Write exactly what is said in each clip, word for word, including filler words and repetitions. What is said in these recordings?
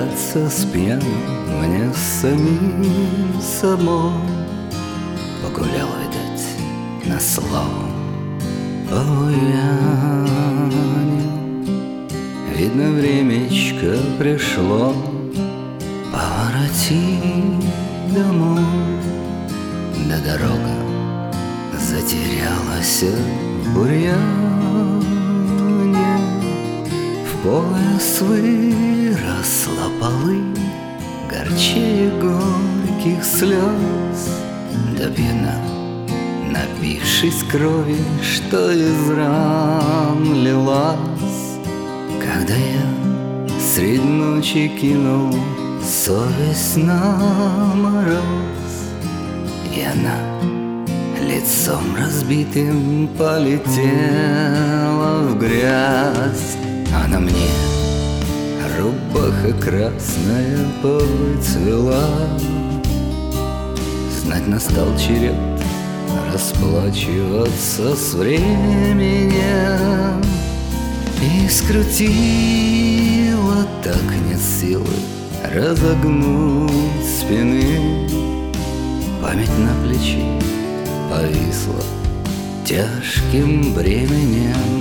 Драться с пьяным мне с самим собой. Погулял, видать, на славу буянил. Видно, времечко пришло повороти домой. Да дорога затерялась в бурьяне. В пояс выросла полынь, горчее горьких слез. Да пьяна, напившись крови, что из ран лилась. Когда я средь ночи кинул совесть на мороз, и она лицом разбитым полетела в грязь. А на мне рубаха красная повыцвела. Знать, настал черед расплачиваться с временем. И скрутила, так нет силы разогнуть спины. Память на плечи повисла тяжким бременем.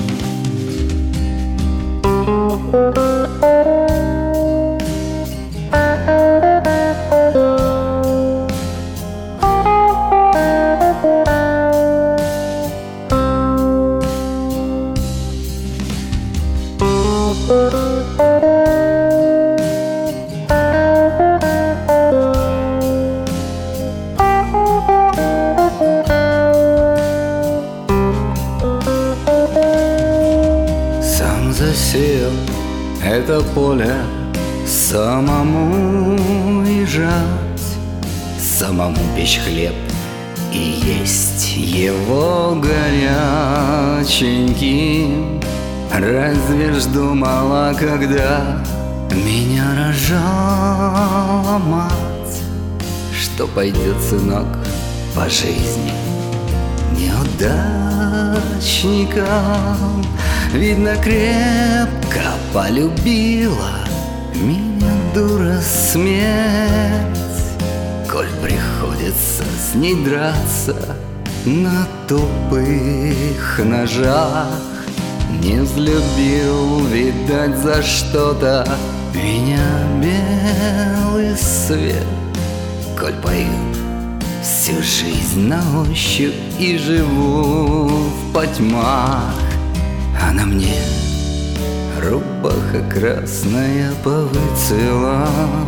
Засеял это поле самому и жать, самому печь хлеб и есть его горяченьким. Разве ж думала, когда меня рожала мать, что пойдет сынок по жизни неудачником? Видно, крепко полюбила меня дура смерть. Коль приходится с ней драться на тупых ножах, не взлюбил, видать, за что-то меня белый свет. Коль пою всю жизнь на ощупь и живу в потьмах, а на мне рубаха красная повыцвела.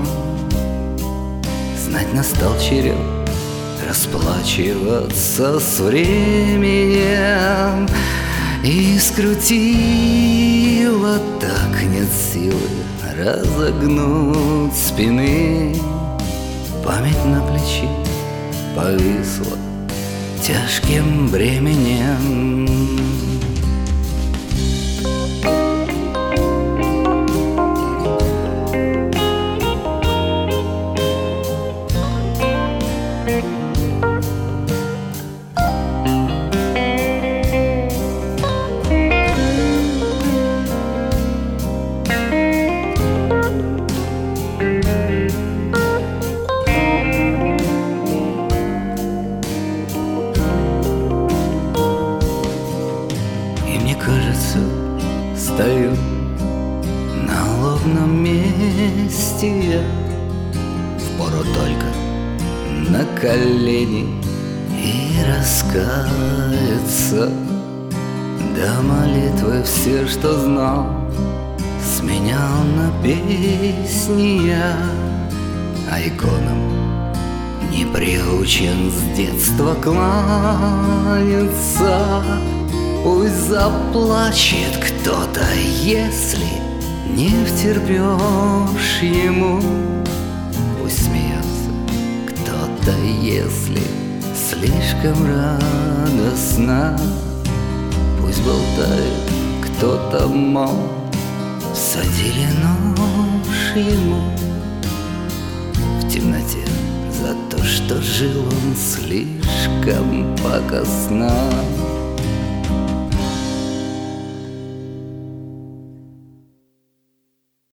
Знать, настал черед расплачиваться с временем. И скрутила, так нет силы разогнуть спины. Память на плечи повисла тяжким бременем. Кажется, стою на ровном месте я. Впору только на колени и раскаяться. Да молитвы все, что знал, сменял на песни я. А иконам не приучен с детства кланяться. Пусть заплачет кто-то, если не втерпешь ему. Пусть смеется кто-то, если слишком радостно. Пусть болтает кто-то, мол, всадили нож ему в темноте за то, что жил он слишком пакостно.